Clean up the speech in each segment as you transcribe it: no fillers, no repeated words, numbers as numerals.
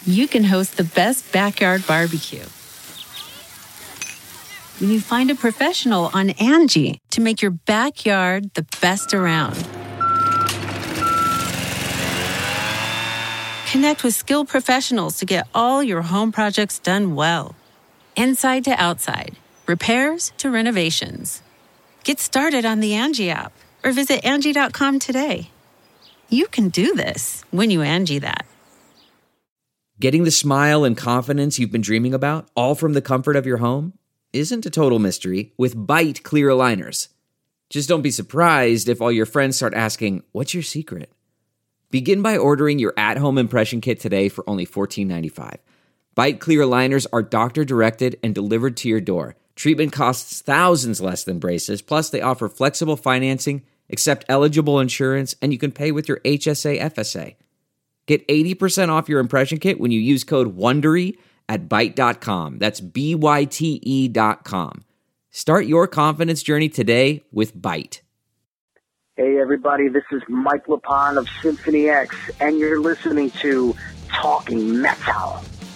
you can host the best backyard barbecue. When you find a professional on Angie to make your backyard the best around. Connect with skilled professionals to get all your home projects done well. Inside to outside, repairs to renovations. Get started on the Angie app or visit Angie.com today. You can do this when you Angie that. Getting the smile and confidence you've been dreaming about, all from the comfort of your home, isn't a total mystery with Byte clear aligners. Just don't be surprised if all your friends start asking, "What's your secret?" Begin by ordering your at-home impression kit today for only $14.95. Byte clear aligners are doctor-directed and delivered to your door. Treatment costs thousands less than braces, plus they offer flexible financing, accept eligible insurance, and you can pay with your HSA FSA. Get 80% off your impression kit when you use code WONDERY at Byte.com. That's BYTE.com. Start your confidence journey today with Byte. Hey, everybody, this is Mike LaPon of Symphony X, and you're listening to Talking Metal.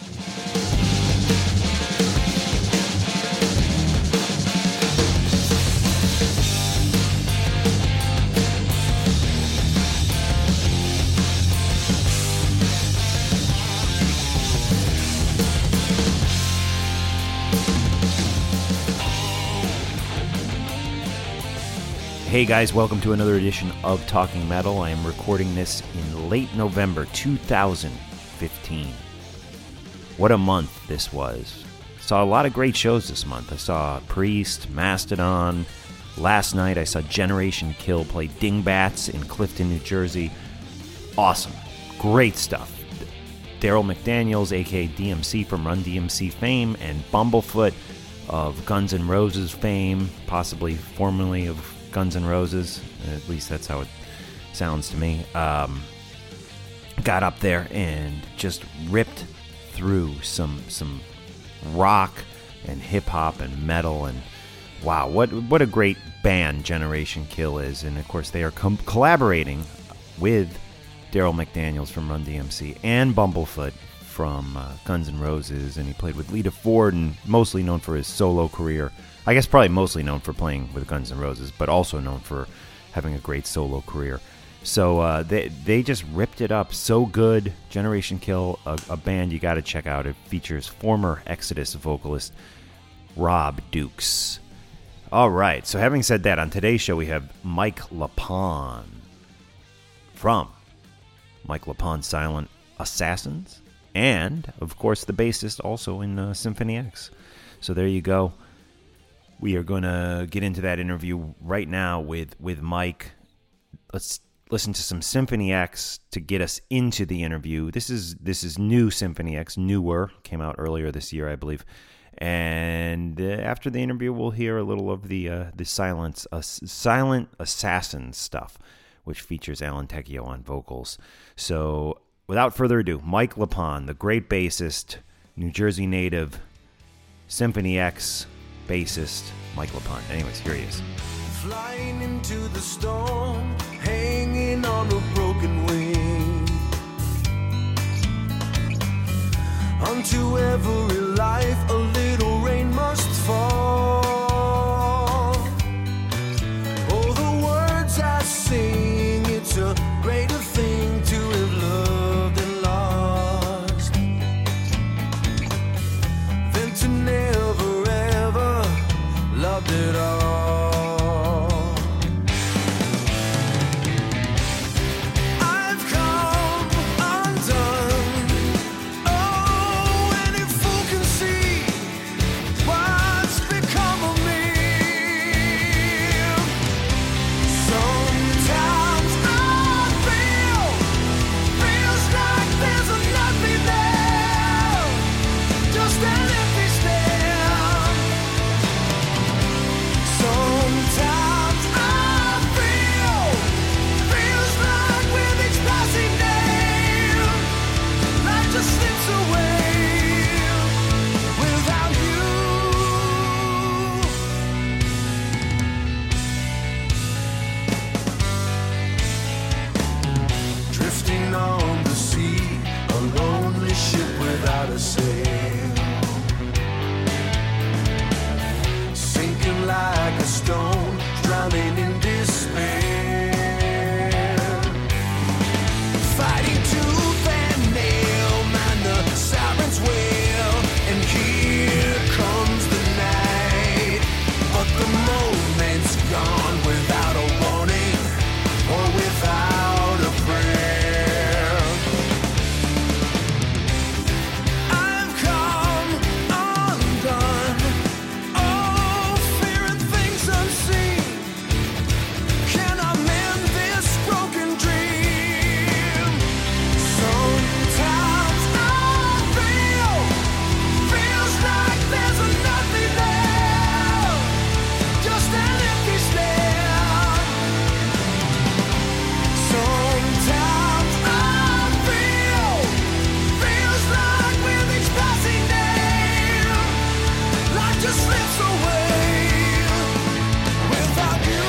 Hey guys, welcome to another edition of Talking Metal. I am recording this in late November 2015. What a month this was. Saw a lot of great shows this month. I saw Priest, Mastodon. Last night I saw Generation Kill play Dingbats in Clifton, New Jersey. Awesome. Great stuff. Daryl McDaniels, aka DMC from Run DMC fame, and Bumblefoot of Guns N' Roses fame, possibly formerly of Guns N' Roses, at least that's how it sounds to me, got up there and just ripped through some rock and hip-hop and metal, and wow, what a great band Generation Kill is. And of course they are collaborating with Daryl McDaniels from Run DMC and Bumblefoot from Guns N' Roses, and he played with Lita Ford, and mostly known for his solo career. I guess probably mostly known for playing with Guns N' Roses, but also known for having a great solo career. So they just ripped it up so good. Generation Kill, a band you got to check out. It features former Exodus vocalist Rob Dukes. All right, so having said that, on today's show we have Mike LaPon from Mike LaPon Silent Assassins, and of course the bassist also in Symphony X. So there you go. We are going to get into that interview right now with Mike. Let's listen to some Symphony X to get us into the interview. This is new Symphony X, newer, came out earlier this year, I believe. And after the interview, we'll hear a little of the Silent Assassin stuff, which features Alan Tecchio on vocals. So without further ado, Mike LaPon, the great bassist, New Jersey native, Symphony X bassist, Mike LaPon. Anyways, here he is. Flying into the storm, hanging on a broken wing. Unto every life, a little rain must fall. Oh, the words I sing, it's a greater thing to have loved and lost than to never ever loved it all. Ship without a sail, sinking like a stone, drowning in despair, fighting tooth and nail, man, the sirens wail, and here comes the night, but the moment's gone without a warning or without a prayer. I've come undone, oh, fear and things unseen. Can I mend this broken dream? Sometimes I feels like there's nothing there, just an empty stare. Sometimes I feels like with each passing day, life just slips away without you.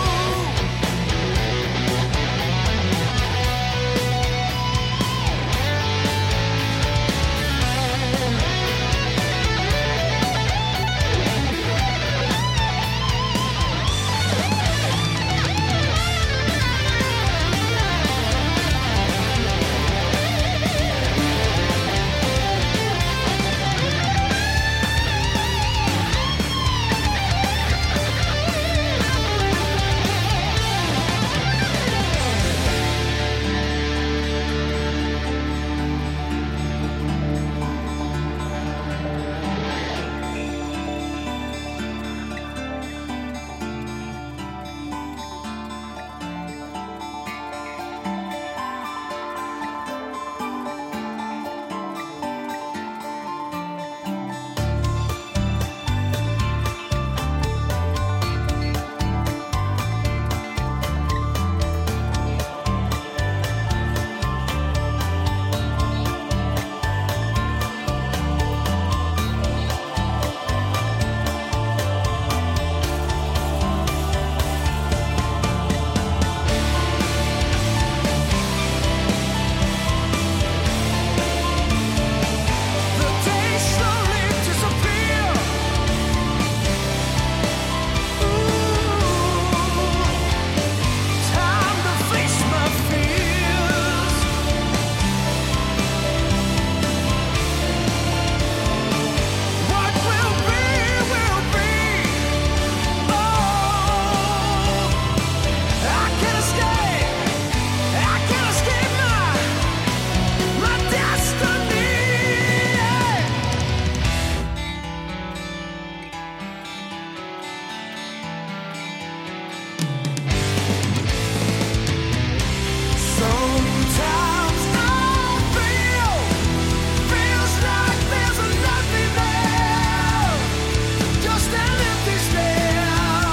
The days slowly disappear. Ooh, time to face my fears. What will be, will be. Oh, I can't escape my destiny. Sometimes I feels like there's nothing there, just an empty stare.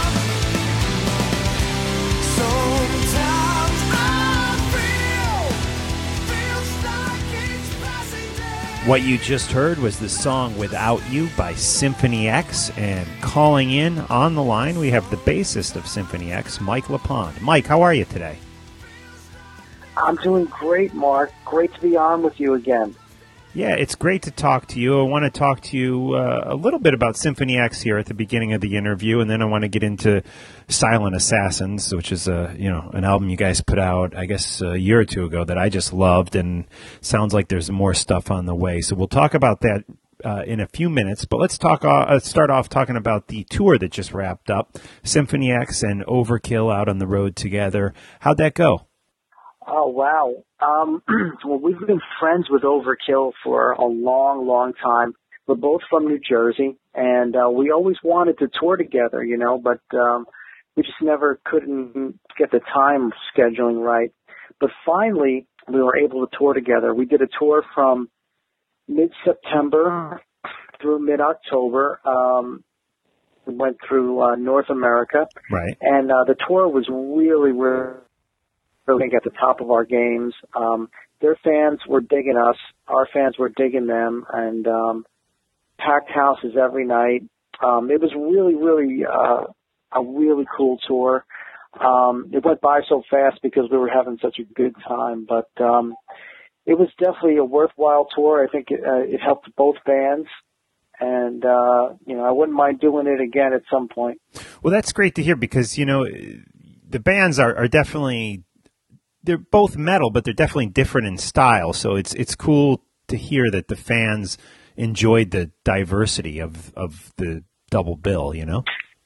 Sometimes I feels like each passing day. What you just heard was the song Without You by Symphony X, and calling in on the line, we have the bassist of Symphony X, Mike LaPond. Mike, how are you today? I'm doing great, Mark. Great to be on with you again. Yeah, it's great to talk to you. I want to talk to you a little bit about Symphony X here at the beginning of the interview, and then I want to get into Silent Assassins, which is an album you guys put out, I guess, a year or two ago that I just loved, and sounds like there's more stuff on the way. So we'll talk about that in a few minutes, but let's start off talking about the tour that just wrapped up, Symphony X and Overkill out on the road together. How'd that go? Oh, wow. Well, we've been friends with Overkill for a long, long time. We're both from New Jersey, and we always wanted to tour together, but we just never couldn't get the time scheduling right. But finally, we were able to tour together. We did a tour from mid-September through mid-October. We went through North America. Right. And the tour was really at the top of our games. Their fans were digging us. Our fans were digging them, and packed houses every night. It was really a really cool tour. It went by so fast because we were having such a good time, but it was definitely a worthwhile tour. I think it helped both bands. And, I wouldn't mind doing it again at some point. Well, that's great to hear because, the bands are definitely, they're both metal, but they're definitely different in style. So it's cool to hear that the fans enjoyed the diversity of the double bill, Yeah.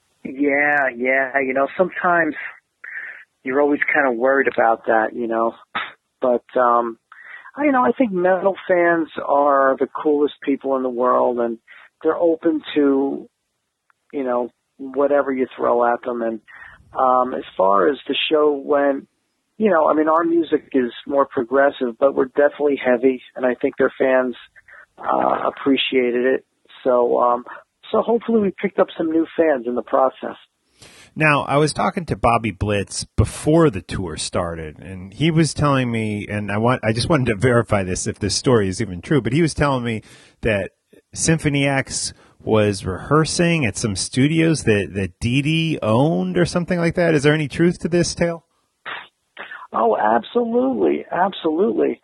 Sometimes you're always kind of worried about that, But, I think metal fans are the coolest people in the world, and they're open to, whatever you throw at them. And as far as the show went, our music is more progressive, but we're definitely heavy, and I think their fans appreciated it. So hopefully we picked up some new fans in the process. Now, I was talking to Bobby Blitz before the tour started, and he was telling me, and I just wanted to verify this if this story is even true, but he was telling me that Symphony X was rehearsing at some studios that Dee Dee owned or something like that. Is there any truth to this tale? Oh, absolutely. Absolutely.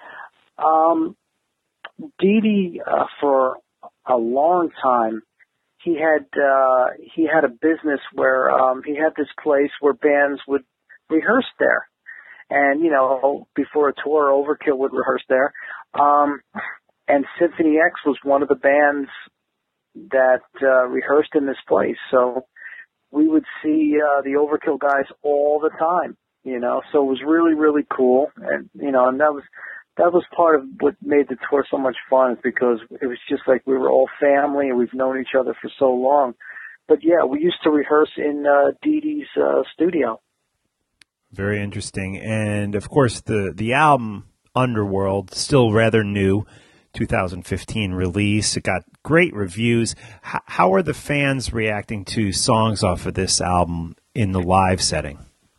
Dee Dee, for a long time, he had a business where he had this place where bands would rehearse there, and before a tour, Overkill would rehearse there, and Symphony X was one of the bands that rehearsed in this place. So we would see the Overkill guys all the time, So it was really, really cool, and and that was part of what made the tour so much fun, is because it was just like we were all family and we've known each other for so long. But yeah, we used to rehearse in Dee Dee's studio. Very interesting. And of course, the album Underworld, still rather new, 2015 release. It got great reviews. How are the fans reacting to songs off of this album in the live setting?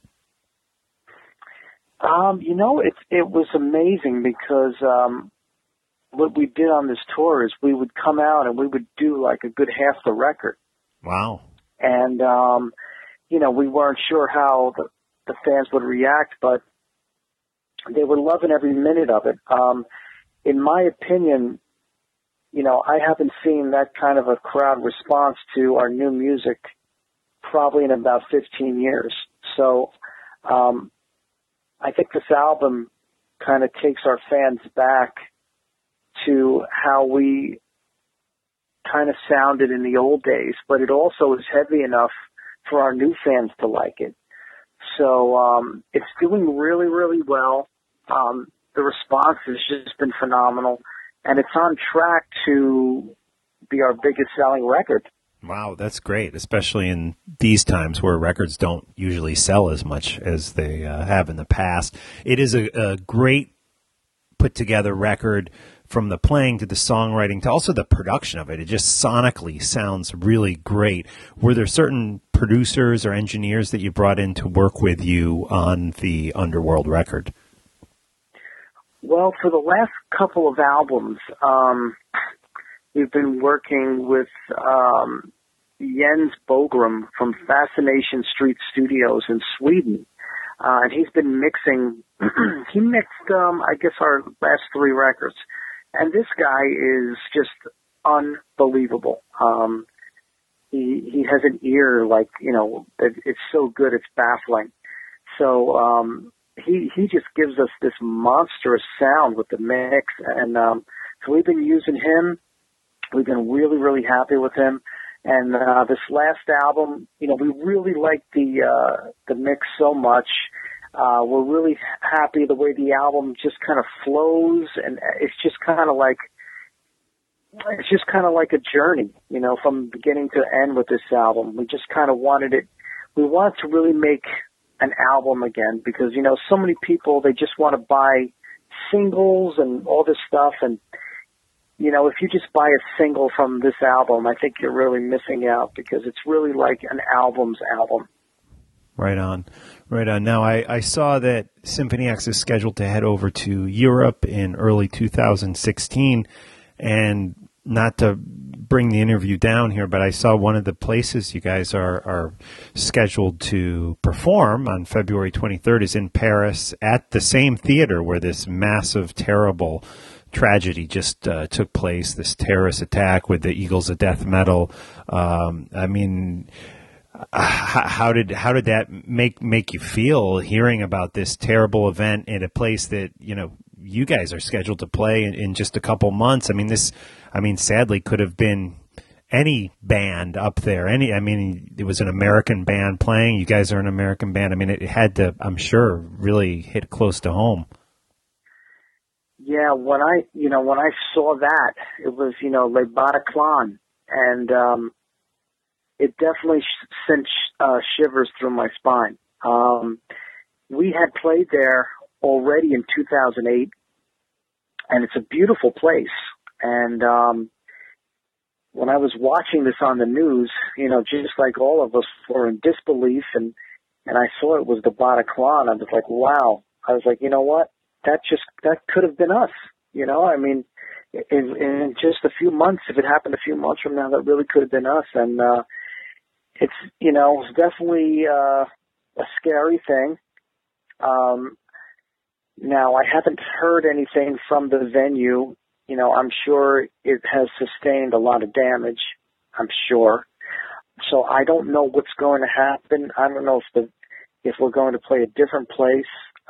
It was amazing because what we did on this tour is we would come out and we would do like a good half the record. Wow. And, we weren't sure how the fans would react, but they were loving every minute of it. In my opinion, I haven't seen that kind of a crowd response to our new music probably in about 15 years. So, I think this album kind of takes our fans back to how we kind of sounded in the old days, but it also is heavy enough for our new fans to like it. So it's doing really, really well. The response has just been phenomenal, and it's on track to be our biggest selling record. Wow, that's great, especially in these times where records don't usually sell as much as they have in the past. It is a great put-together record, from the playing to the songwriting to also the production of it. It just sonically sounds really great. Were there certain producers or engineers that you brought in to work with you on the Underworld record? Well, for the last couple of albums, we've been working with Jens Bogram from Fascination Street Studios in Sweden. And he's been mixing, he mixed, I guess, our last three records. And this guy is just unbelievable. He has an ear like, it's so good, it's baffling. So he just gives us this monstrous sound with the mix. And so we've been using him. We've been really, really happy with him. And this last album, we really like the mix so much. We're really happy the way the album just kind of flows, and it's just kind of like a journey, from beginning to end with this album. We just kind of wanted to really make an album again, because, so many people, they just want to buy singles and all this stuff, and if you just buy a single from this album, I think you're really missing out, because it's really like an album's album. Right on. Right on. Now, I saw that Symphony X is scheduled to head over to Europe in early 2016, and not to bring the interview down here, but I saw one of the places you guys are scheduled to perform on February 23rd is in Paris at the same theater where this massive, terrible tragedy just took place, this terrorist attack with the Eagles of Death Metal. I mean, how did that make you feel hearing about this terrible event in a place that, you guys are scheduled to play in just a couple months? Sadly could have been any band up there. It was an American band playing. You guys are an American band. It had to, I'm sure, really hit close to home. Yeah, when I saw that, it was, Le Bataclan, and it definitely sent shivers through my spine. We had played there already in 2008, and it's a beautiful place. And when I was watching this on the news, just like all of us were in disbelief, and I saw it was the Bataclan, I was like, wow. I was like, you know what? That could have been us. In just a few months, if it happened a few months from now, that really could have been us. And it's definitely a scary thing. Now, I haven't heard anything from the venue. I'm sure it has sustained a lot of damage, I'm sure. So I don't know what's going to happen. I don't know if we're going to play a different place.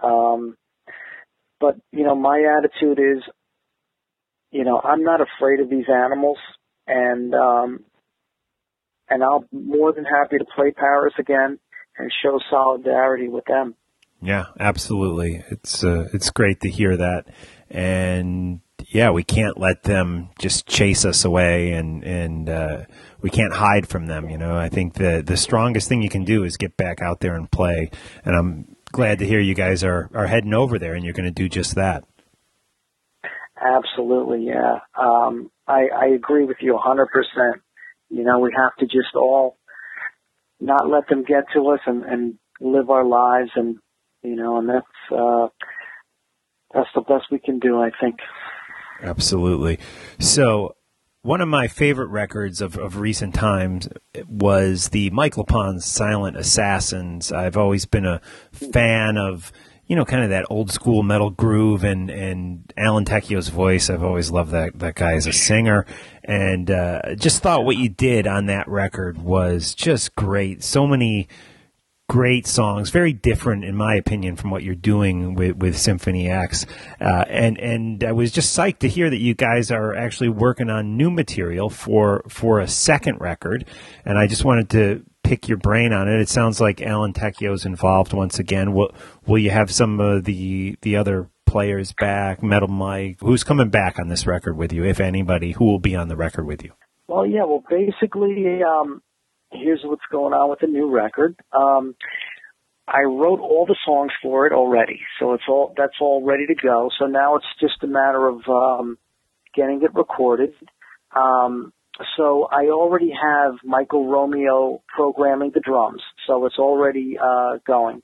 But, my attitude is, I'm not afraid of these animals, and I'm more than happy to play Paris again and show solidarity with them. Yeah, absolutely. It's great to hear that. And yeah, we can't let them just chase us away, and we can't hide from them. I think the strongest thing you can do is get back out there and play. And I'm glad to hear you guys are heading over there and you're going to do just that. Absolutely, yeah. I agree with you 100%. We have to just all not let them get to us and live our lives, and and that's the best we can do, I think. Absolutely. So one of my favorite records of recent times was the Mike LePond's Silent Assassins. I've always been a fan of, kind of that old school metal groove and Alan Tecchio's voice. I've always loved that guy as a singer, and just thought what you did on that record was just great. So many great songs, very different in my opinion from what you're doing with Symphony X, and I was just psyched to hear that you guys are actually working on new material for a second record, and I just wanted to pick your brain on it. It sounds like Alan Tecchio's involved once again. Will you have some of the other players back? Metal Mike, who's coming back on this record with you, if anybody? Who will be on the record with you? Well, yeah. Well, basically, here's what's going on with the new record. I wrote all the songs for it already, so that's all ready to go. So now it's just a matter of getting it recorded. So I already have Michael Romeo programming the drums, so it's already going.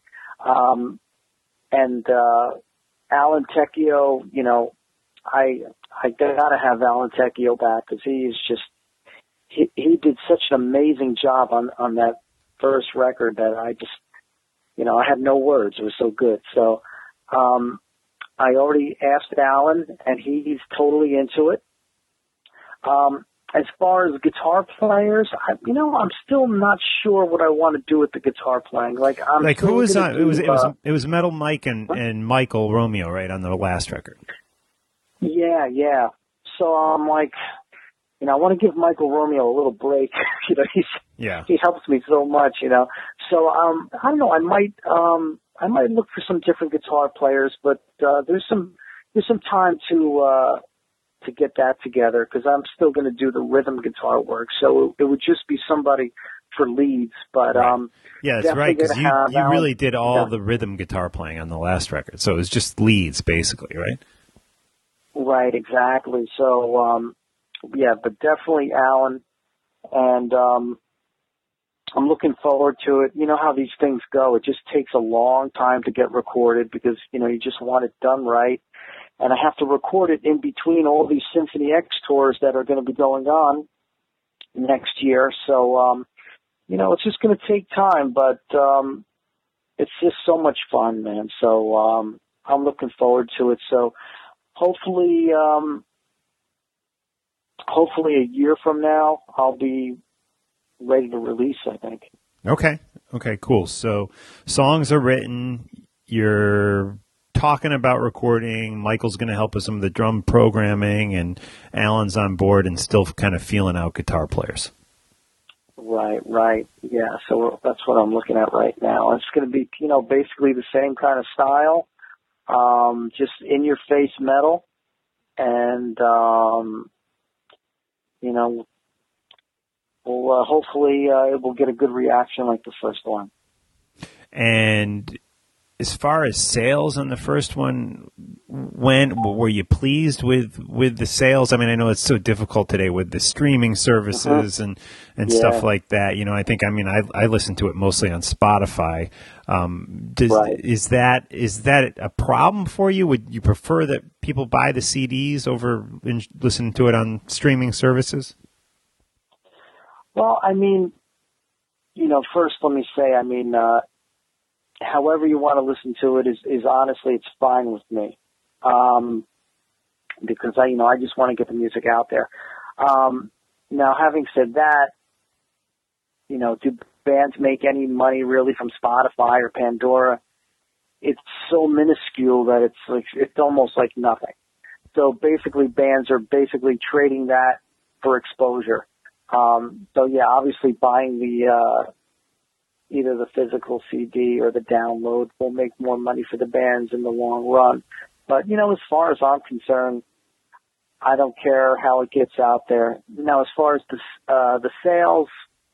And Alan Tecchio, I gotta have Alan Tecchio back because he is just. He did such an amazing job on that first record that I just, I had no words. It was so good. So I already asked Alan, and he's totally into it. As far as guitar players, I'm still not sure what I want to do with the guitar playing. Who was on? It was Metal Mike and Michael Romeo, right, on the last record. Yeah. So I'm like, I want to give Michael Romeo a little break. He helps me so much. So I don't know. I might look for some different guitar players, but there's some time to get that together because I'm still going to do the rhythm guitar work. So it would just be somebody for leads. But right. Yeah, that's right. Because you really did all the rhythm guitar playing on the last record, so it was just leads basically, right? Right. Exactly. So. Yeah, but definitely Alan, and I'm looking forward to it. You know how these things go. It just takes a long time to get recorded because, you just want it done right. and I have to record it in between all these Symphony X tours that are going to be going on next year. So, it's just going to take time, but it's just so much fun, man. So I'm looking forward to it. So hopefully a year from now, I'll be ready to release, I think. Okay, cool. So songs are written. You're talking about recording. Michael's going to help with some of the drum programming, and Alan's on board and still kind of feeling out guitar players. Right. Yeah, so that's what I'm looking at right now. It's going to be, basically the same kind of style, just in-your-face metal, and, we'll hopefully it will get a good reaction like the first one. And as far as sales on the first one, were you pleased with the sales? I mean, I know it's so difficult today with the streaming services and stuff like that. I listen to it mostly on Spotify. Is that a problem for you? Would you prefer that people buy the CDs over listening to it on streaming services? Well, first let me say, however you want to listen to it is honestly, it's fine with me. Because I just want to get the music out there. Now, having said that, do bands make any money really from Spotify or Pandora? It's so minuscule that it's almost like nothing. So basically, bands are basically trading that for exposure. Obviously buying the either the physical CD or the download will make more money for the bands in the long run. But, as far as I'm concerned, I don't care how it gets out there. Now, as far as the sales,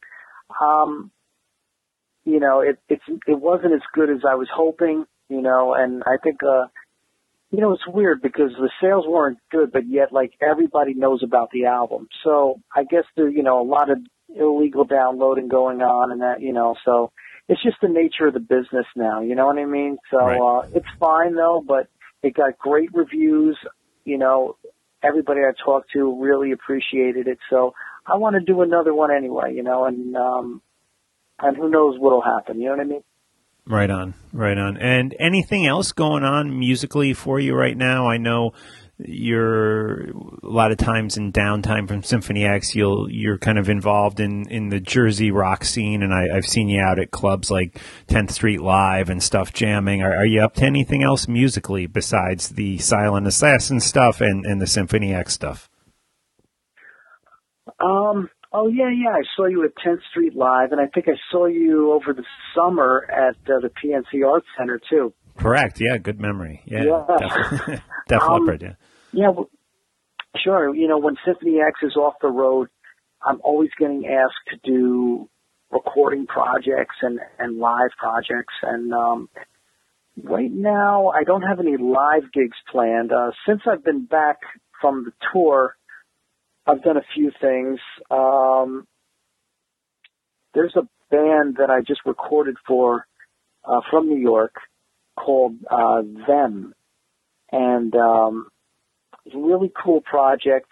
it wasn't as good as I was hoping, and I think, it's weird because the sales weren't good, but yet, everybody knows about the album. So I guess there's, a lot of illegal downloading going on and that, so it's just the nature of the business now, you know what I mean? So, right. It's fine though, but it got great reviews, everybody I talked to really appreciated it. So I want to do another one anyway, and who knows what'll happen, you know what I mean? Right on. And anything else going on musically for you right now? I know you're a lot of times in downtime from Symphony X, you're kind of involved in the Jersey rock scene, and I've seen you out at clubs like 10th Street Live and stuff jamming. Are you up to anything else musically besides the Silent Assassin stuff and the Symphony X stuff? Oh, yeah. I saw you at 10th Street Live, and I think I saw you over the summer at the PNC Arts Center, too. Correct. Yeah, good memory. Yeah. Def Leppard, yeah. Yeah, well, sure. When Symphony X is off the road, I'm always getting asked to do recording projects and live projects. And right now, I don't have any live gigs planned. Since I've been back from the tour, I've done a few things. There's a band that I just recorded for from New York called Them. And it's a really cool project.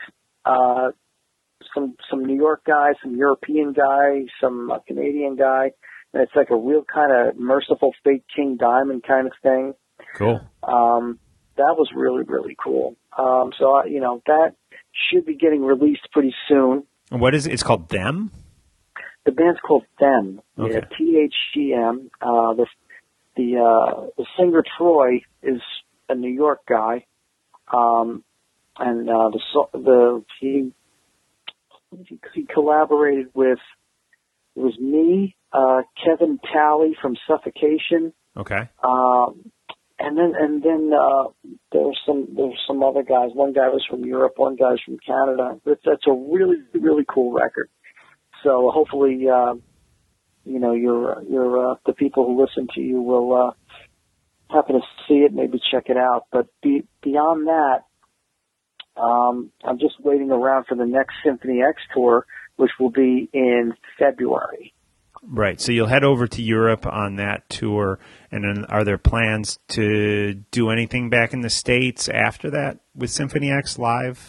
Some New York guy, some European guy, some Canadian guy. And it's like a real kind of Merciful Fate King Diamond kind of thing. Cool. That was really, really cool. So, that should be getting released pretty soon. And what is it? It's called Them? The band's called Them. Okay. THGM. The singer Troy is a New York guy. He collaborated with, it was me, Kevin Talley from Suffocation. Okay. And then there's some other guys. One guy was from Europe, one guy's from Canada. That's a really, really cool record. So hopefully, you're the people who listen to you will happen to see it, maybe check it out. But beyond that, I'm just waiting around for the next Symphony X tour, which will be in February. Right. So you'll head over to Europe on that tour, and then are there plans to do anything back in the States after that with Symphony X live?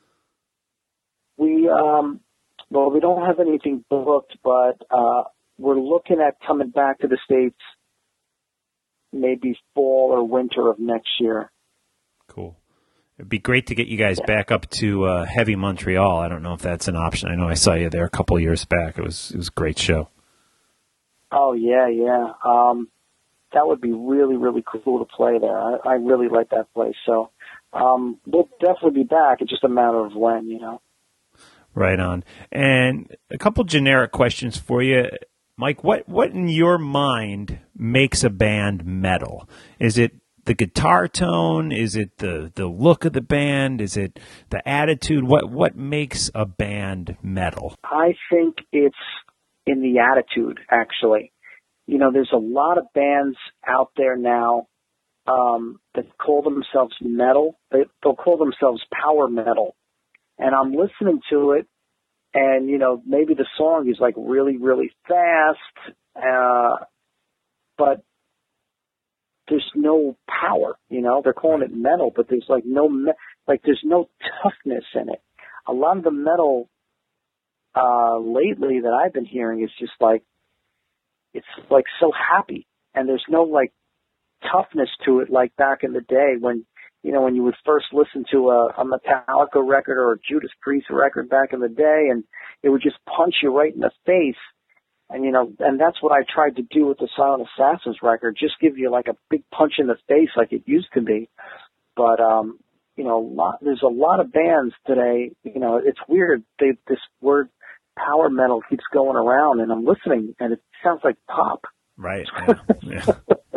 We don't have anything booked, but we're looking at coming back to the States maybe fall or winter of next year. Cool. It'd be great to get you guys back up to Heavy Montreal. I don't know if that's an option. I know I saw you there a couple years back. It was a great show. Oh, yeah. That would be really, really cool to play there. I really like that place. So we'll definitely be back. It's just a matter of when, you know. Right on. And a couple generic questions for you. Mike, what in your mind makes a band metal? Is it the guitar tone? Is it the look of the band? Is it the attitude? What makes a band metal? I think it's in the attitude, actually. You know, there's a lot of bands out there now that call themselves metal. They'll call themselves power metal. And I'm listening to it, and, you know, maybe the song is like really, really fast, but there's no power, you know. They're calling it metal, but there's like there's no toughness in it. A lot of the metal lately that I've been hearing is just like, it's like so happy, and there's no like toughness to it like back in the day when, you know, when you would first listen to a Metallica record or a Judas Priest record back in the day, and it would just punch you right in the face. And, you know, and that's what I tried to do with the Silent Assassins record, just give you like a big punch in the face like it used to be. But, you know, there's a lot of bands today, you know, it's weird. This word power metal keeps going around, and I'm listening, and it sounds like pop. Right. Yeah.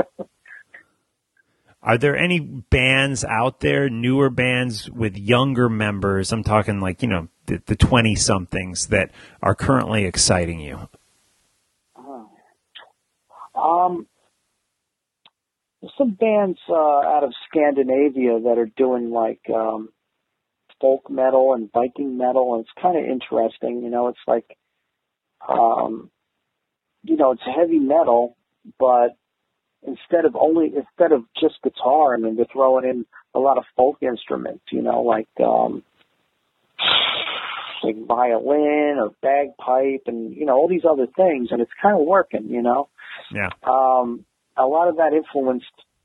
Are there any bands out there, newer bands with younger members? I'm talking like, you know, the 20-somethings that are currently exciting you. There's some bands out of Scandinavia that are doing like folk metal and Viking metal, and it's kind of interesting. You know, it's like, you know, it's heavy metal, but instead of just guitar, I mean, they're throwing in a lot of folk instruments, you know, like violin or bagpipe and, you know, all these other things, and it's kind of working, you know. Yeah. A lot of that influenced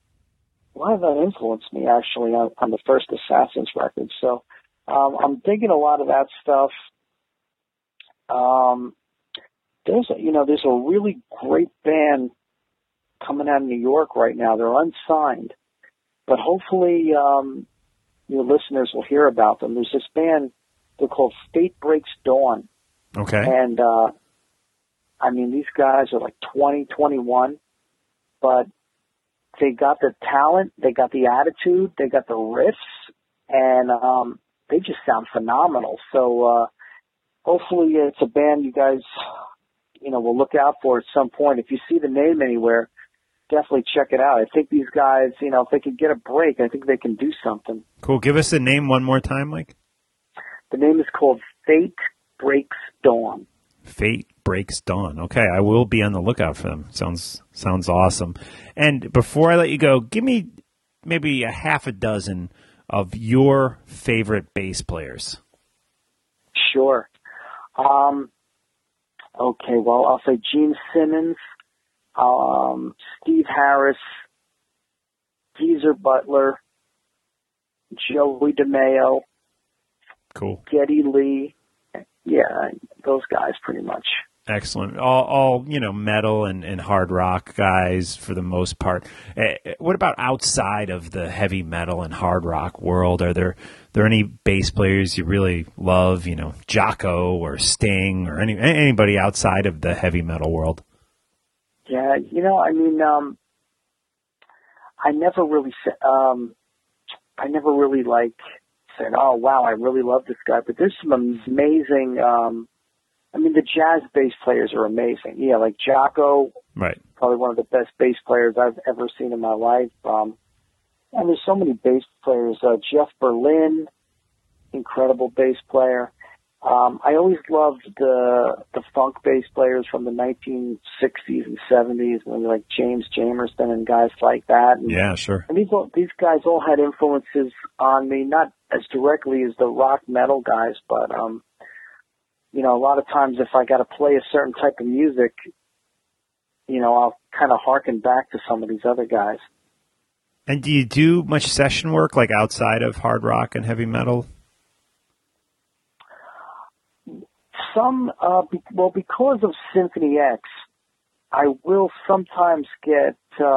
me actually on the first Assassins record. So I'm digging a lot of that stuff. There's a really great band coming out of New York right now. They're unsigned, but hopefully your listeners will hear about them. There's this band, they're called Fate Breaks Dawn. Okay. And I mean, these guys are like 20, 21, but they got the talent, they got the attitude, they got the riffs, and they just sound phenomenal. So hopefully it's a band you guys, you know, will look out for at some point. If you see the name anywhere, definitely check it out. I think these guys, you know, if they can get a break, I think they can do something. Cool. Give us the name one more time, Mike. The name is called Fate Breaks Dawn. Fate Breaks Dawn. Okay, I will be on the lookout for them. Sounds awesome. And before I let you go, give me maybe a half a dozen of your favorite bass players. Sure. Okay, well, I'll say Gene Simmons, Steve Harris, Geezer Butler, Joey DeMeo, cool, Geddy Lee. Yeah, those guys pretty much. Excellent. All you know, metal and hard rock guys for the most part. What about outside of the heavy metal and hard rock world? Are there any bass players you really love? You know, Jocko or Sting or anybody outside of the heavy metal world? Yeah, you know, I mean, I never really like said, oh wow, I really love this guy. But there's some amazing. I mean, the jazz bass players are amazing. Yeah, like Jocko, right? Probably one of the best bass players I've ever seen in my life. And there's so many bass players. Jeff Berlin, incredible bass player. I always loved the funk bass players from the 1960s and 70s, like James Jamerson and guys like that. And, yeah, sure. And these guys all had influences on me, not as directly as the rock metal guys, but you know, a lot of times if I got to play a certain type of music, you know, I'll kind of harken back to some of these other guys. And do you do much session work, like outside of hard rock and heavy metal? Some, because of Symphony X, I will sometimes get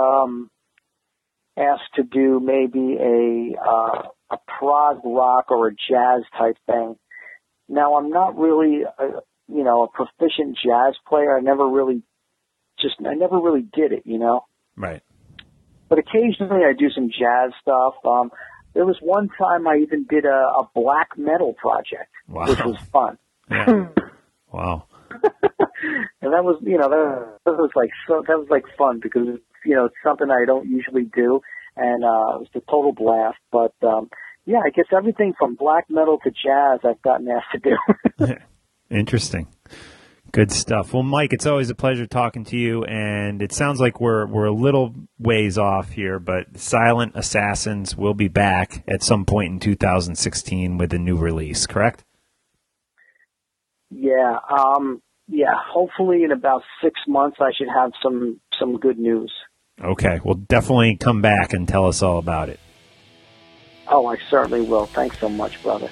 asked to do maybe a prog rock or a jazz type thing. Now, I'm not really, a proficient jazz player. I never really did it, you know. Right. But occasionally I do some jazz stuff. There was one time I even did a black metal project, which was fun. Yeah. Wow. And that was, that was fun because, it's something I don't usually do, and it was a total blast. But yeah, I guess everything from black metal to jazz I've gotten asked to do. Interesting. Good stuff. Well, Mike, it's always a pleasure talking to you, and it sounds like we're a little ways off here, but Silent Assassins will be back at some point in 2016 with a new release, correct? Yeah. Hopefully in about 6 months I should have some good news. Okay. Well, definitely come back and tell us all about it. Oh, I certainly will. Thanks so much, brother.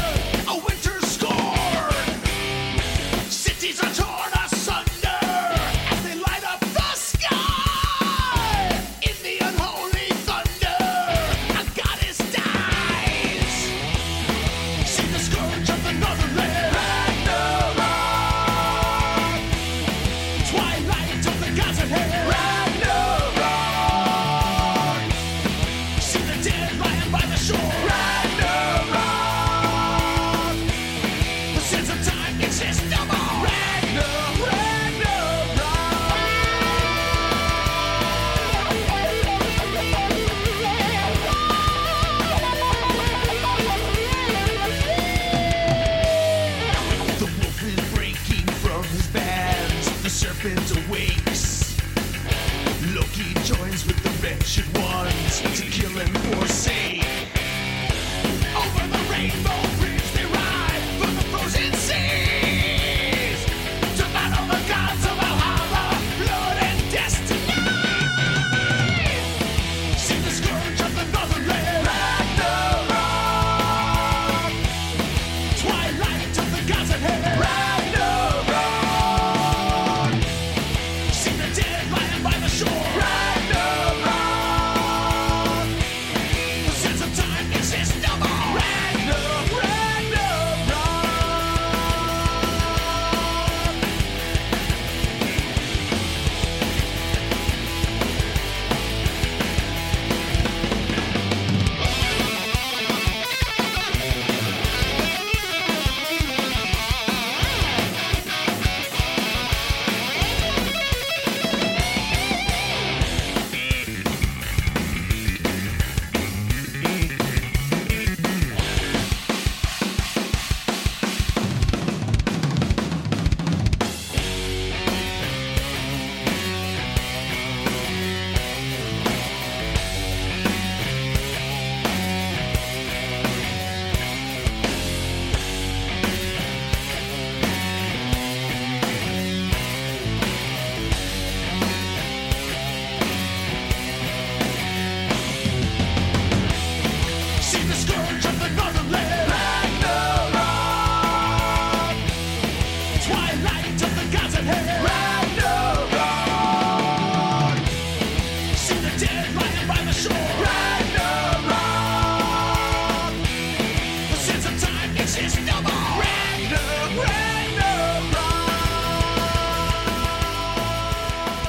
Cities are torn asunder.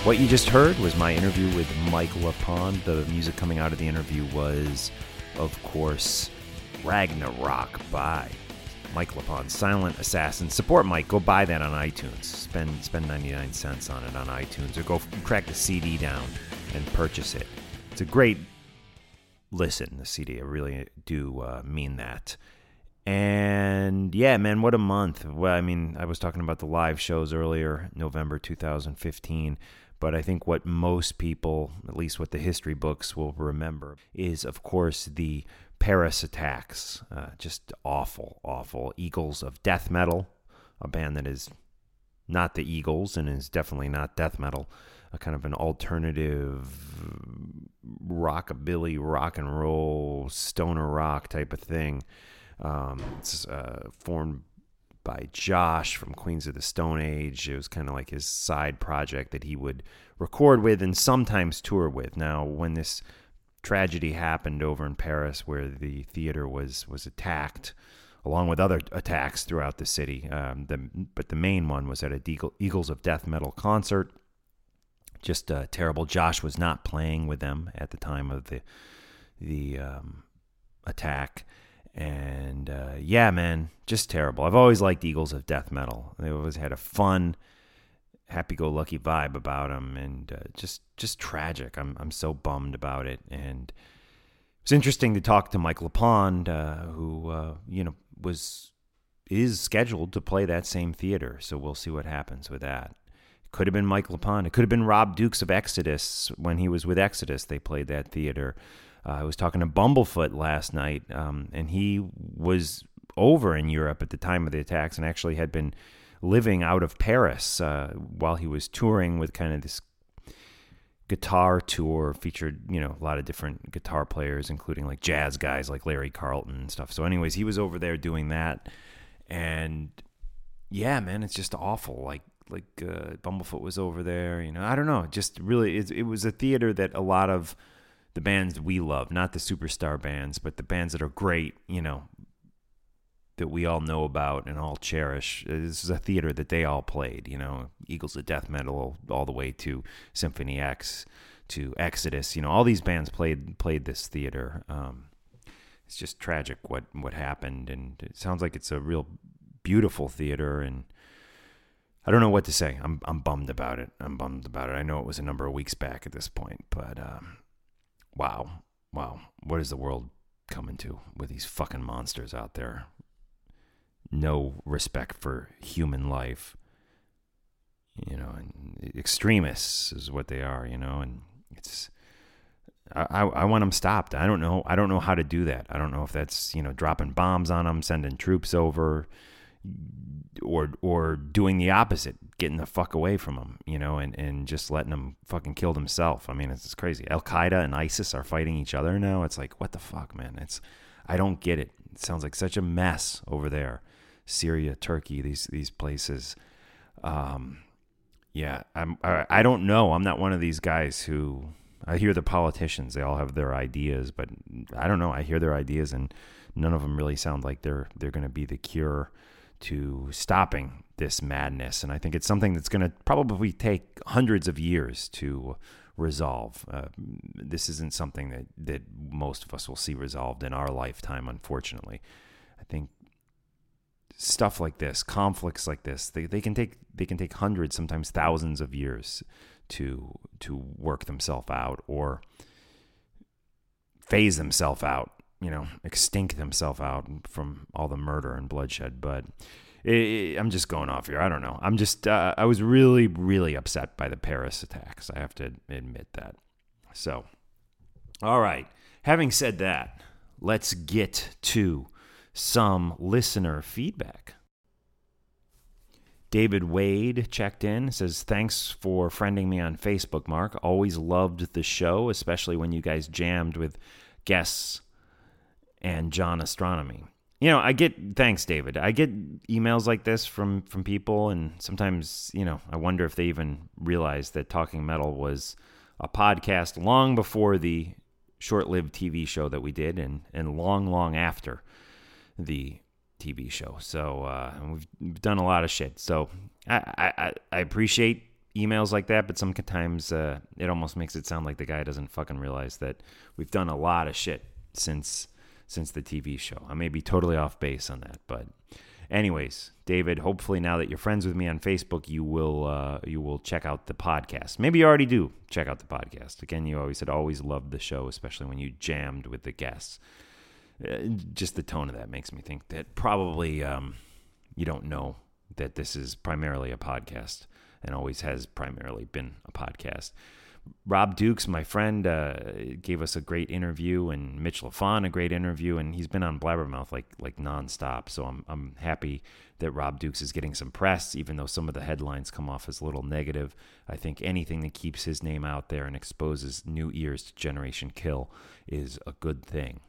What you just heard was my interview with Mike LePond. The music coming out of the interview was, of course, Ragnarok by Mike LePond, Silent Assassin. Support Mike. Go buy that on iTunes. Spend 99 cents on it on iTunes, or go crack the CD down and purchase it. It's a great listen, the CD. I really do mean that. And yeah, man, what a month. Well, I mean, I was talking about the live shows earlier, November 2015. But I think what most people, at least what the history books will remember, is, of course, the Paris attacks. Just awful, awful. Eagles of Death Metal, a band that is not the Eagles and is definitely not death metal, a kind of an alternative rockabilly, rock and roll, stoner rock type of thing. It's formed by Josh from Queens of the Stone Age. It was kind of like his side project that he would record with and sometimes tour with. Now, when this tragedy happened over in Paris, where the theater was attacked, along with other attacks throughout the city, but the main one was at a Eagles of Death Metal concert. Just terrible. Josh was not playing with them at the time of the attack. And yeah, man, just terrible. I've always liked Eagles of Death Metal. They always had a fun, happy-go-lucky vibe about them, and just tragic. I'm so bummed about it. And it's interesting to talk to Mike LePond, who is scheduled to play that same theater. So we'll see what happens with that. It could have been Mike LePond. It could have been Rob Dukes of Exodus when he was with Exodus. They played that theater. I was talking to Bumblefoot last night, and he was over in Europe at the time of the attacks and actually had been living out of Paris while he was touring with kind of this guitar tour, featured, a lot of different guitar players, including like jazz guys like Larry Carlton and stuff. So anyways, he was over there doing that. And yeah, man, it's just awful. Like Bumblefoot was over there, I don't know. Just really, it was a theater that a lot of the bands we love, not the superstar bands, but the bands that are great, that we all know about and all cherish. This is a theater that they all played, Eagles of Death Metal all the way to Symphony X to Exodus. All these bands played this theater. It's just tragic what happened, and it sounds like it's a real beautiful theater, and I don't know what to say. I'm bummed about it. I know it was a number of weeks back at this point, but wow, what is the world coming to with these fucking monsters out there? No respect for human life, and extremists is what they are, and it's, I want them stopped. I don't know how to do that. I don't know if that's, dropping bombs on them, sending troops over, or doing the opposite, getting the fuck away from them, and just letting them fucking kill themselves. I mean, it's crazy. Al-Qaeda and ISIS are fighting each other now. It's like, what the fuck, man? I don't get it. It sounds like such a mess over there. Syria, Turkey, these places. Yeah, I don't know. I'm not one of these guys who, I hear the politicians, they all have their ideas, but I don't know. I hear their ideas and none of them really sound like they're going to be the cure to stopping this madness. And I think it's something that's going to probably take hundreds of years to resolve. This isn't something that most of us will see resolved in our lifetime, unfortunately. I think stuff like this, conflicts like this, they can take hundreds, sometimes thousands of years to work themselves out or phase themselves out, extinct themselves out from all the murder and bloodshed. But I'm just going off here. I don't know. I'm just, I was really, really upset by the Paris attacks. I have to admit that. So, all right. Having said that, let's get to some listener feedback. David Wade checked in, says, thanks for friending me on Facebook, Mark. Always loved the show, especially when you guys jammed with guests and John Astronomy. Thanks, David. I get emails like this from people, and sometimes, I wonder if they even realized that Talking Metal was a podcast long before the short-lived TV show that we did, and long after the TV show. So we've done a lot of shit. So I appreciate emails like that, but sometimes it almost makes it sound like the guy doesn't fucking realize that we've done a lot of shit since the TV show. I may be totally off base on that, but anyways, David, hopefully now that you're friends with me on Facebook, you will check out the podcast. Maybe you already do check out the podcast. Again, you always said always loved the show, especially when you jammed with the guests. Just the tone of that makes me think that probably you don't know that this is primarily a podcast and always has primarily been a podcast. Rob Dukes, my friend, gave us a great interview, and Mitch LaFon a great interview, and he's been on Blabbermouth like nonstop. So I'm happy that Rob Dukes is getting some press, even though some of the headlines come off as a little negative. I think anything that keeps his name out there and exposes new ears to Generation Kill is a good thing.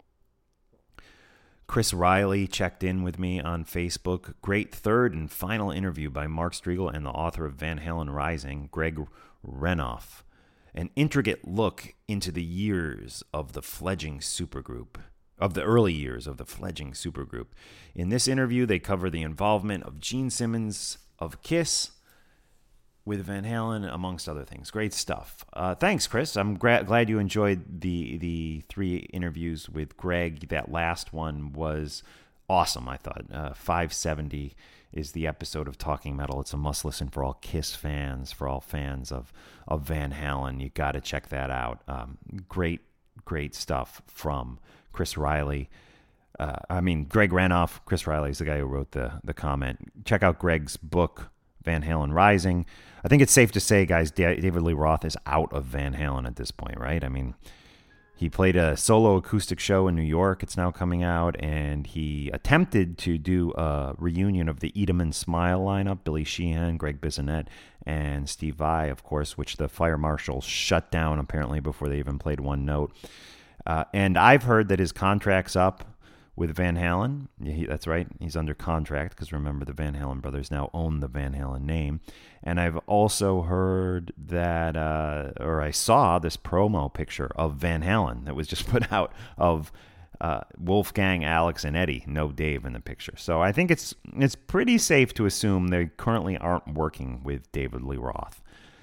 Chris Riley checked in with me on Facebook. Great third and final interview by Mark Striegel and the author of Van Halen Rising, Greg Renoff. An intricate look into the years of the fledgling supergroup, of the early years of the fledgling supergroup. In this interview, they cover the involvement of Gene Simmons of Kiss with Van Halen, amongst other things. Great stuff. Thanks, Chris. I'm glad you enjoyed the 3 interviews with Greg. That last one was awesome, I thought. 570 is the episode of Talking Metal. It's a must-listen for all Kiss fans, for all fans of Van Halen. You got to check that out. Great stuff from Chris Riley. Greg Renoff. Chris Riley is the guy who wrote the comment. Check out Greg's book, Van Halen Rising. I think it's safe to say, guys, David Lee Roth is out of Van Halen at this point, right? I mean, he played a solo acoustic show in New York. It's now coming out, and he attempted to do a reunion of the Eat 'em and Smile lineup, Billy Sheehan, Greg Bissonette, and Steve Vai, of course, which the fire marshal shut down apparently before they even played one note. And I've heard that his contract's up with Van Halen. That's right. He's under contract because remember the Van Halen brothers now own the Van Halen name. And I've also heard that, or I saw this promo picture of Van Halen that was just put out of Wolfgang, Alex, and Eddie. No Dave in the picture. So I think it's pretty safe to assume they currently aren't working with David Lee Roth.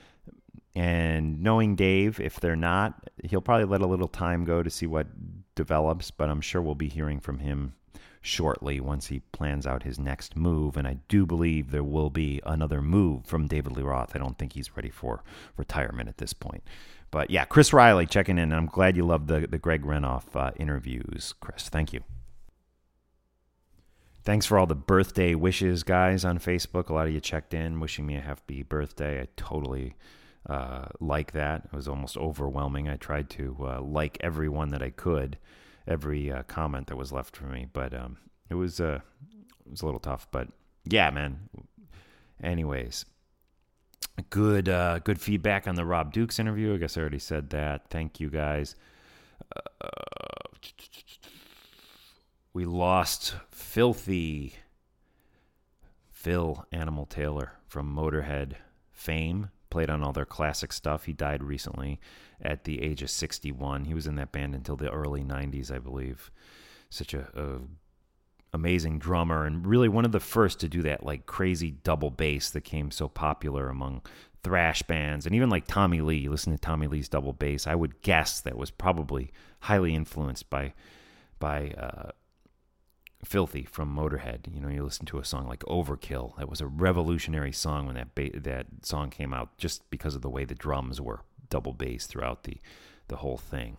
And knowing Dave, if they're not, he'll probably let a little time go to see what develops, but I'm sure we'll be hearing from him shortly once he plans out his next move, and I do believe there will be another move from David Lee Roth. I don't think he's ready for retirement at this point. But yeah, Chris Riley checking in, and I'm glad you loved the Greg Renoff interviews, Chris. Thank you. Thanks for all the birthday wishes, guys, on Facebook. A lot of you checked in, wishing me a happy birthday. I totally like that. It was almost overwhelming. I tried to like everyone that I could, every comment that was left for me, but it was a little tough. But yeah, man. Anyways, good feedback on the Rob Dukes interview. I guess I already said that. Thank you, guys. We lost filthy Phil Animal Taylor from Motorhead fame. Played on all their classic stuff. He died recently at the age of 61. He was in that band until the early 90s, I believe. Such a amazing drummer, and really one of the first to do that like crazy double bass that came so popular among thrash bands. And even like Tommy Lee, you listen to Tommy Lee's double bass, I would guess that was probably highly influenced by Filthy from Motorhead. You know, you listen to a song like Overkill. That was a revolutionary song when that song came out, just because of the way the drums were double bass throughout the whole thing.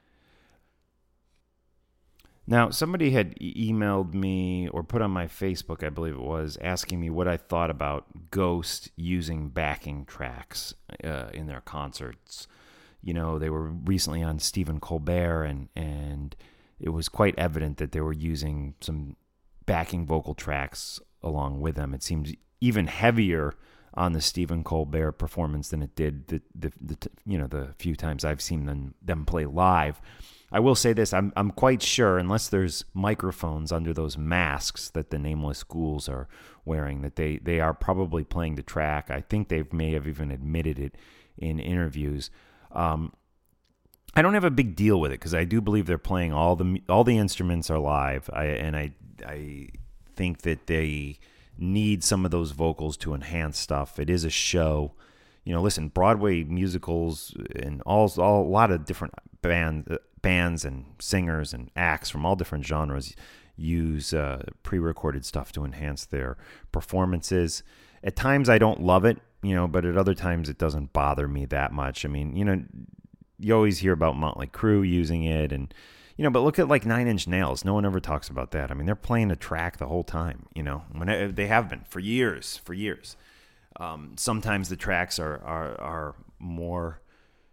Now, somebody had emailed me or put on my Facebook, I believe it was, asking me what I thought about Ghost using backing tracks in their concerts. You know, they were recently on Stephen Colbert, and it was quite evident that they were using some backing vocal tracks along with them. It seems even heavier on the Stephen Colbert performance than it did the few times I've seen them play live. I will say this: I'm quite sure, unless there's microphones under those masks that the Nameless Ghouls are wearing, that they are probably playing the track. I think they may have even admitted it in interviews. I don't have a big deal with it because I do believe they're playing all the instruments are live. I think that they need some of those vocals to enhance stuff. It is a show, listen, Broadway musicals and a lot of different bands and singers and acts from all different genres use pre-recorded stuff to enhance their performances. At times I don't love it, but at other times it doesn't bother me that much. I mean, you always hear about Motley Crue using it, and but look at like Nine Inch Nails. No one ever talks about that. I mean, they're playing a track the whole time, when they have been for years. Sometimes the tracks are more,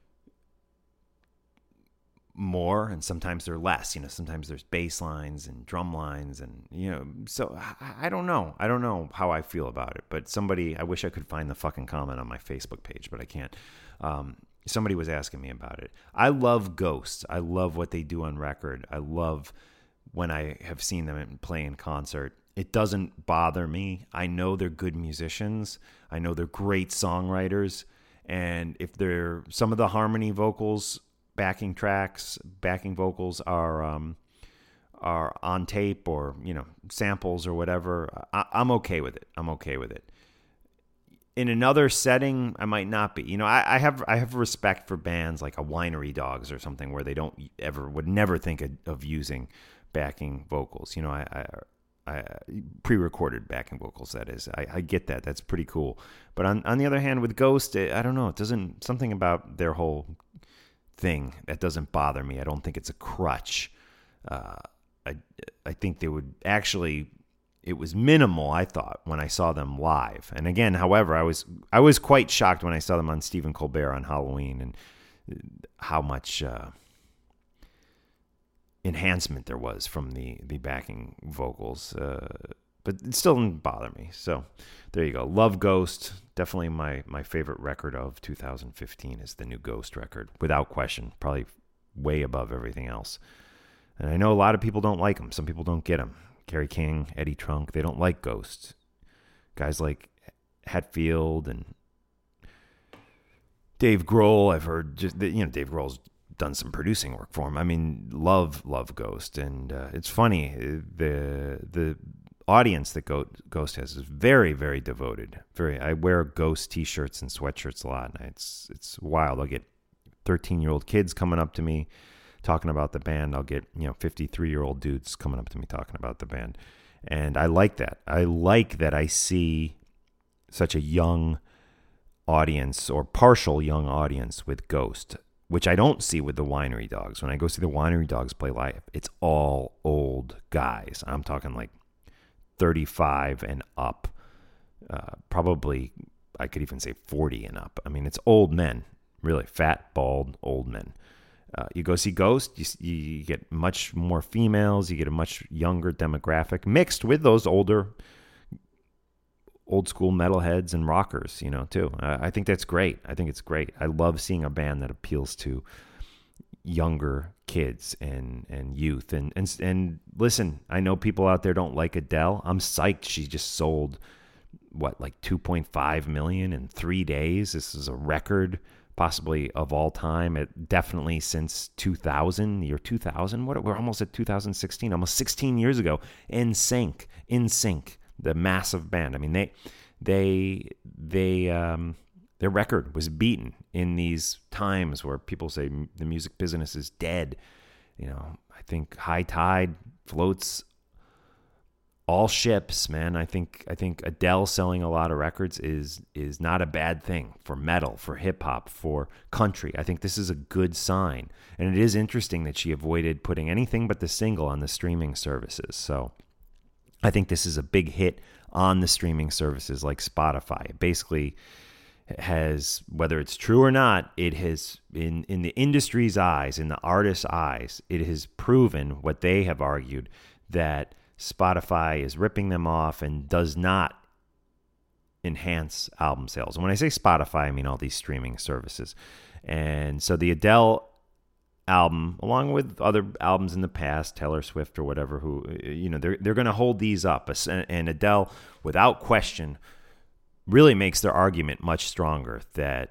and sometimes they're less. Sometimes there's bass lines and drum lines, and so I don't know how I feel about it. But I wish I could find the fucking comment on my Facebook page, but I can't. Somebody was asking me about it. I love Ghost. I love what they do on record. I love when I have seen them play in concert. It doesn't bother me. I know they're good musicians. I know they're great songwriters. And if they're some of the harmony vocals, backing vocals are on tape or samples or whatever, I'm okay with it. In another setting, I might not be. I have respect for bands like a Winery Dogs or something where they would never think of using backing vocals. I pre-recorded backing vocals. That is, I get that. That's pretty cool. But on the other hand, with Ghost, I don't know. It doesn't, something about their whole thing that doesn't bother me. I don't think it's a crutch. I think they would actually. It was minimal, I thought, when I saw them live. And again, however, I was quite shocked when I saw them on Stephen Colbert on Halloween, and how much enhancement there was from the backing vocals. But it still didn't bother me. So there you go. Love Ghost. Definitely my favorite record of 2015 is the new Ghost record, without question. Probably way above everything else. And I know a lot of people don't like them. Some people don't get them. Kerry King, Eddie Trunk, they don't like Ghost. Guys like Hetfield and Dave Grohl, I've heard Dave Grohl's done some producing work for him. I mean, love Ghost. And it's funny, the audience that Ghost has is very, very devoted. I wear Ghost t-shirts and sweatshirts a lot, and it's wild. I'll get 13-year-old kids coming up to me talking about the band. I'll get 53-year-old dudes coming up to me talking about the band, and I like that. I like that I see such a young audience, or partial young audience, with Ghost, which I don't see with the Winery Dogs. When I go see the Winery Dogs play live, it's all old guys. I'm talking like 35 and up, probably I could even say 40 and up. I mean, it's old men, really fat, bald, old men. You go see Ghost, you get much more females, you get a much younger demographic mixed with those older, old school metalheads and rockers, too. I think that's great. I think it's great. I love seeing a band that appeals to younger kids and youth. And listen, I know people out there don't like Adele. I'm psyched. She just sold, like 2.5 million in 3 days. This is a record, possibly of all time, definitely since 2000, the year 2000. We're almost at 2016, almost 16 years ago. NSYNC, the massive band. I mean, their record was beaten in these times where people say the music business is dead. I think high tide floats all ships, man. I think Adele selling a lot of records is not a bad thing for metal, for hip hop, for country. I think this is a good sign. And it is interesting that she avoided putting anything but the single on the streaming services. So I think this is a big hit on the streaming services like Spotify. It basically has, whether it's true or not, it has, in the industry's eyes, in the artist's eyes, it has proven what they have argued, that Spotify is ripping them off and does not enhance album sales. And when I say Spotify, I mean all these streaming services. And so the Adele album, along with other albums in the past, Taylor Swift or whatever, who, they're going to hold these up. And Adele, without question, really makes their argument much stronger that,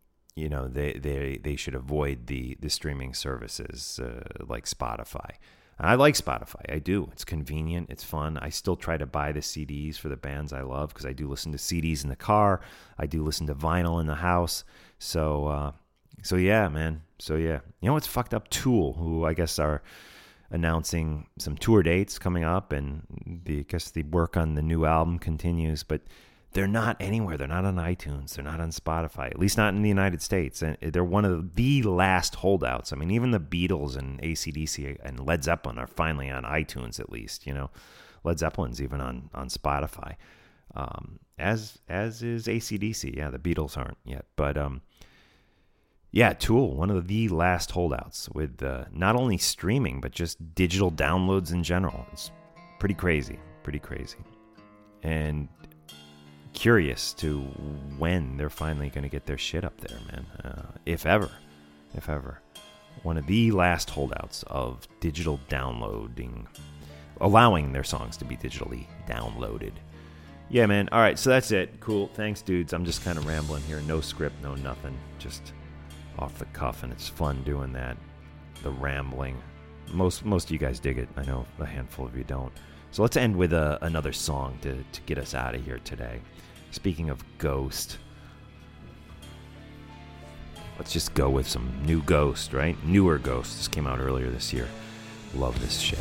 they should avoid the streaming services like Spotify. I like Spotify. I do. It's convenient. It's fun. I still try to buy the CDs for the bands I love because I do listen to CDs in the car. I do listen to vinyl in the house. So yeah, man. So yeah. You know what's fucked up? Tool, who I guess are announcing some tour dates coming up, and I guess the work on the new album continues, but they're not anywhere. They're not on iTunes. They're not on Spotify, at least not in the United States. And they're one of the last holdouts. I mean, even the Beatles and AC/DC and Led Zeppelin are finally on iTunes, at least. You know, Led Zeppelin's even on Spotify, as is AC/DC. Yeah, the Beatles aren't yet, but yeah, Tool, one of the last holdouts with not only streaming, but just digital downloads in general. It's pretty crazy. And curious to when they're finally going to get their shit up there, man. If ever. One of the last holdouts of digital downloading, allowing their songs to be digitally downloaded. Yeah, man. All right, so that's it. Cool. Thanks, dudes. I'm just kind of rambling here. No script, no nothing. Just off the cuff, and it's fun doing that, the rambling. Most of you guys dig it. I know a handful of you don't. So let's end with another song to get us out of here today. Speaking of Ghost, let's just go with some new Ghost, right? Newer Ghost. This came out earlier this year. Love this shit.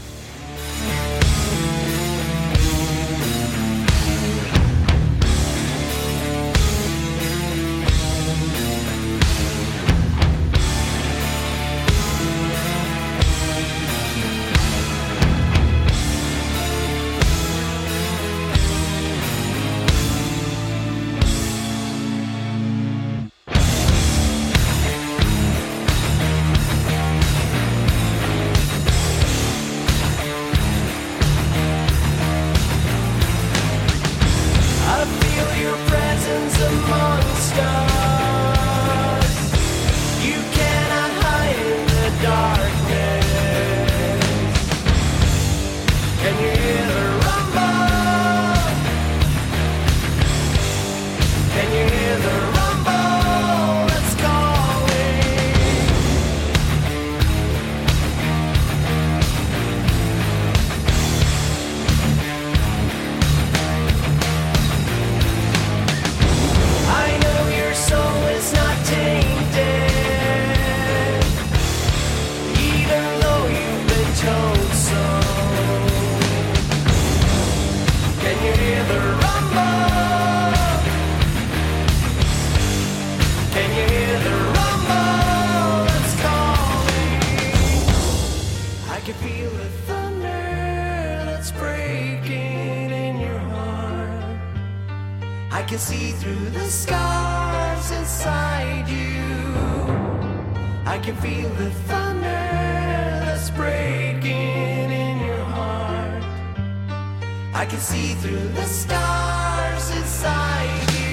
can see through the scars inside you. I can feel the thunder that's breaking in your heart. I can see through the stars inside you.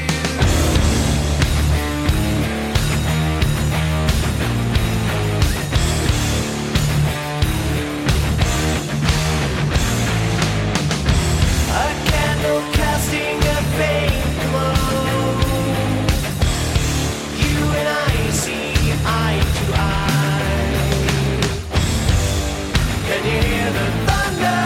A candle casting a faint glow. You and I see eye to eye. Can you hear the thunder?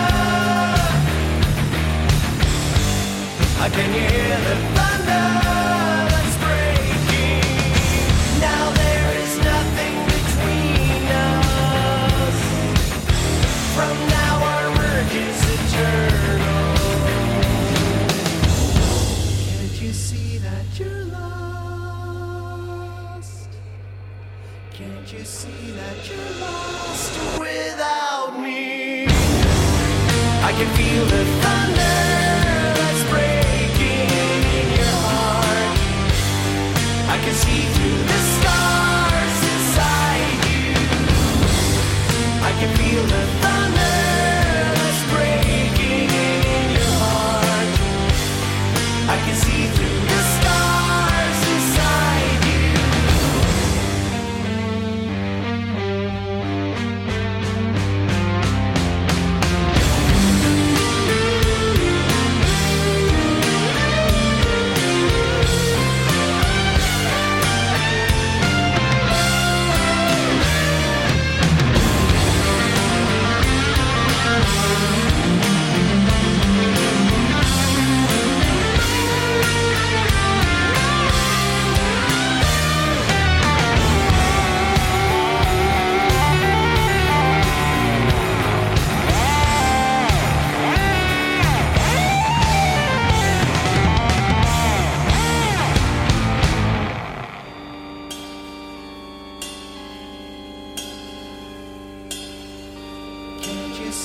Can you hear the thunder that's breaking? Now there is nothing between us. From now our merge is eternal. Can't you see that you're lost? Can't you see that you're lost without me? I can feel the thunder that's breaking in your heart. I can see through the stars inside you. I can feel the thunder that's breaking in your heart. I can see through the stars inside you.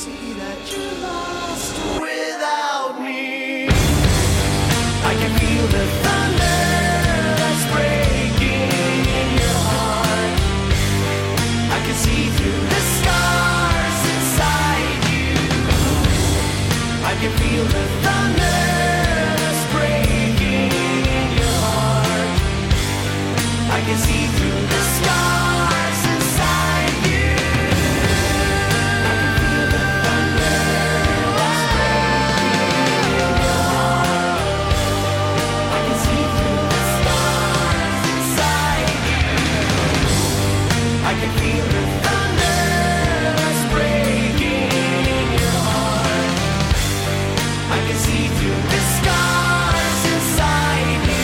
see that you're lost without me? I can feel the thunder that's breaking in your heart. I can see through the scars inside you. I can feel the thunder that's breaking in your heart. I can see through the scars inside you. I can feel the thunder that's breaking in your heart. I can see through the scars inside you. I can feel the thunder that's breaking in your heart. I can see through the scars inside you.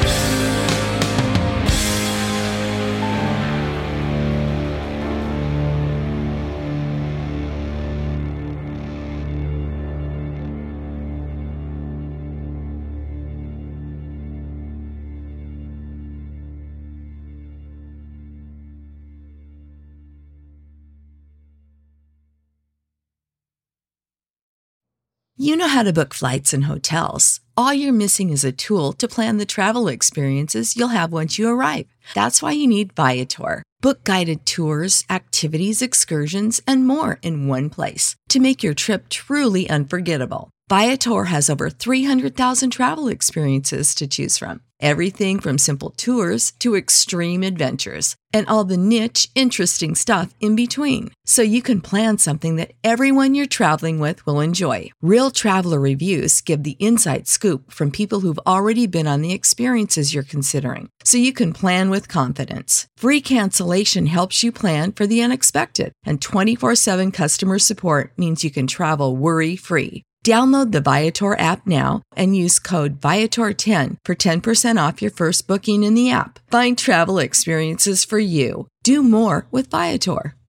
You know how to book flights and hotels. All you're missing is a tool to plan the travel experiences you'll have once you arrive. That's why you need Viator. Book guided tours, activities, excursions, and more in one place to make your trip truly unforgettable. Viator has over 300,000 travel experiences to choose from. Everything from simple tours to extreme adventures and all the niche, interesting stuff in between. So you can plan something that everyone you're traveling with will enjoy. Real traveler reviews give the inside scoop from people who've already been on the experiences you're considering. So you can plan with confidence. Free cancellation helps you plan for the unexpected. And 24/7 customer support means you can travel worry-free. Download the Viator app now and use code Viator10 for 10% off your first booking in the app. Find travel experiences for you. Do more with Viator.